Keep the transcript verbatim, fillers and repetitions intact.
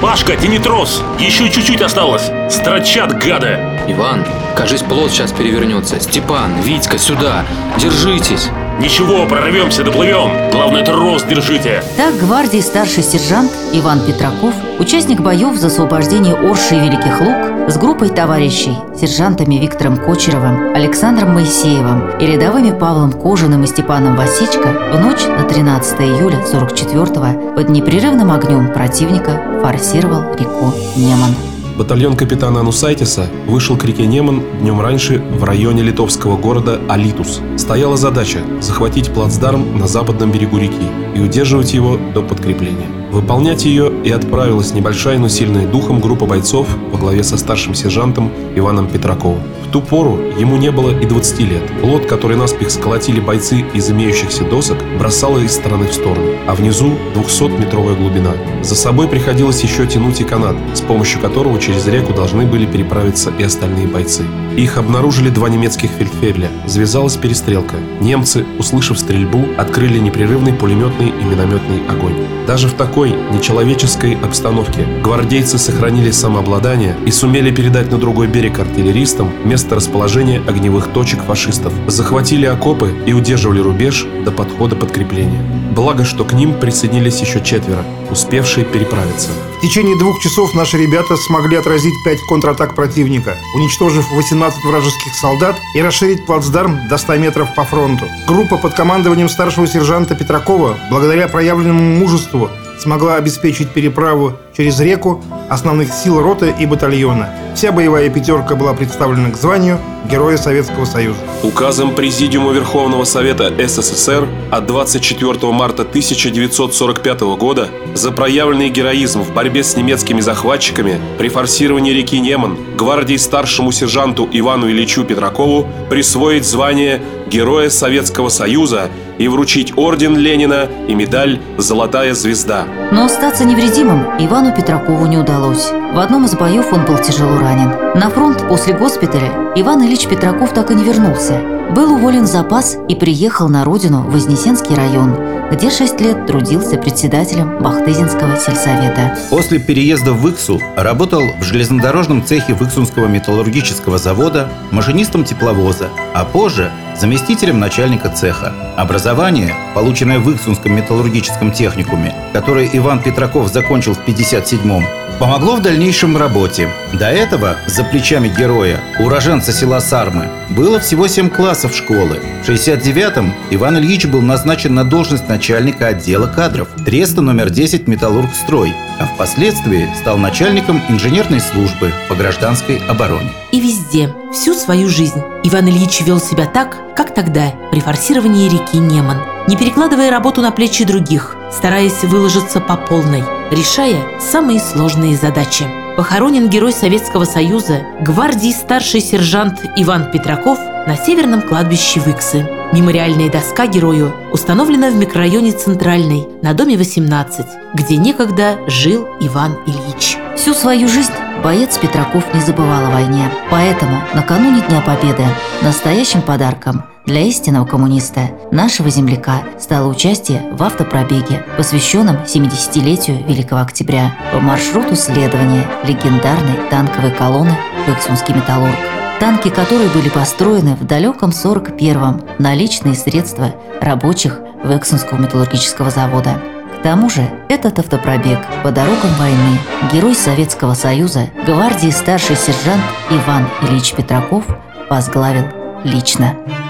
Пашка, тяни трос, еще чуть-чуть осталось. Строчат, гады. Иван, кажись, плот сейчас перевернется. Степан, Витька, сюда. Держитесь. Ничего, прорвемся, доплывем. Главное, трос держите. Так гвардии старший сержант Иван Петраков, участник боев за освобождение Орши и Великих Луг, с группой товарищей, сержантами Виктором Кочеровым, Александром Моисеевым и рядовыми Павлом Кожаным и Степаном Васичко в ночь на тринадцатое июля сорок четвёртого под непрерывным огнем противника форсировал реку Неман. Батальон капитана Анусайтиса вышел к реке Неман днем раньше в районе литовского города Алитус. Стояла задача захватить плацдарм на западном берегу реки и удерживать его до подкрепления. Выполнять ее и отправилась небольшая, но сильная духом группа бойцов во главе со старшим сержантом Иваном Петраковым. В ту пору ему не было и двадцати лет. Плот, который наспех сколотили бойцы из имеющихся досок, бросало из стороны в сторону, а внизу двухсотметровая глубина. За собой приходилось еще тянуть и канат, с помощью которого через реку должны были переправиться и остальные бойцы. Их обнаружили два немецких фельдфебеля. Завязалась перестрелка. Немцы, услышав стрельбу, открыли непрерывный пулеметный и минометный огонь. Даже в такой нечеловеческой обстановке гвардейцы сохранили самообладание и сумели передать на другой берег артиллеристам место расположения огневых точек фашистов. Захватили окопы и удерживали рубеж до подхода подкрепления. Благо, что к ним присоединились еще четверо, успевшие переправиться. В течение двух часов наши ребята смогли отразить пять контратак противника, уничтожив восемнадцать вражеских солдат и расширить плацдарм до ста метров по фронту. Группа под командованием старшего сержанта Петракова, благодаря проявленному мужеству, смогла обеспечить переправу через реку основных сил роты и батальона. Вся боевая пятерка была представлена к званию Героя Советского Союза. Указом Президиума Верховного Совета СССР от двадцать четвёртого марта тысяча девятьсот сорок пятого года за проявленный героизм в борьбе с немецкими захватчиками при форсировании реки Неман гвардии старшему сержанту Ивану Ильичу Петракову присвоить звание Героя Советского Союза и вручить орден Ленина и медаль «Золотая звезда». Но остаться невредимым Ивану Петракову не удалось. В одном из боев он был тяжело ранен. На фронт после госпиталя Иван Ильич Петраков так и не вернулся. Был уволен в запас и приехал на родину в Вознесенский район, где шесть лет трудился председателем Бахтызинского сельсовета. После переезда в Иксу работал в железнодорожном цехе Иксунского металлургического завода, машинистом тепловоза, а позже заместителем начальника цеха. Образование, полученное в Иксунском металлургическом техникуме, которое Иван Петраков закончил в пятьдесят седьмом, помогло в дальнейшем работе. До этого за плечами героя, уроженца села Сармы, было всего семь классов школы. В шестьдесят девятом Иван Ильич был назначен на должность начальника отдела кадров Треста номер десять «Металлургстрой», а впоследствии стал начальником инженерной службы по гражданской обороне. И везде, всю свою жизнь Иван Ильич вел себя так, как тогда, при форсировании реки Неман, не перекладывая работу на плечи других, стараясь выложиться по полной, решая самые сложные задачи. Похоронен Герой Советского Союза, гвардии старший сержант Иван Петраков на Северном кладбище в Иксы. Мемориальная доска герою установлена в микрорайоне Центральный, на доме восемнадцать, где некогда жил Иван Ильич. Всю свою жизнь боец Петраков не забывал о войне. Поэтому накануне Дня Победы настоящим подарком для истинного коммуниста, нашего земляка, стало участие в автопробеге, посвященном семидесятилетию Великого Октября по маршруту следования легендарной танковой колонны «Иксунский металлург». Танки, которые были построены в далеком сорок первом на личные средства рабочих Иксунского металлургического завода. К тому же этот автопробег по дорогам войны Герой Советского Союза, гвардии старший сержант Иван Ильич Петраков возглавил лично.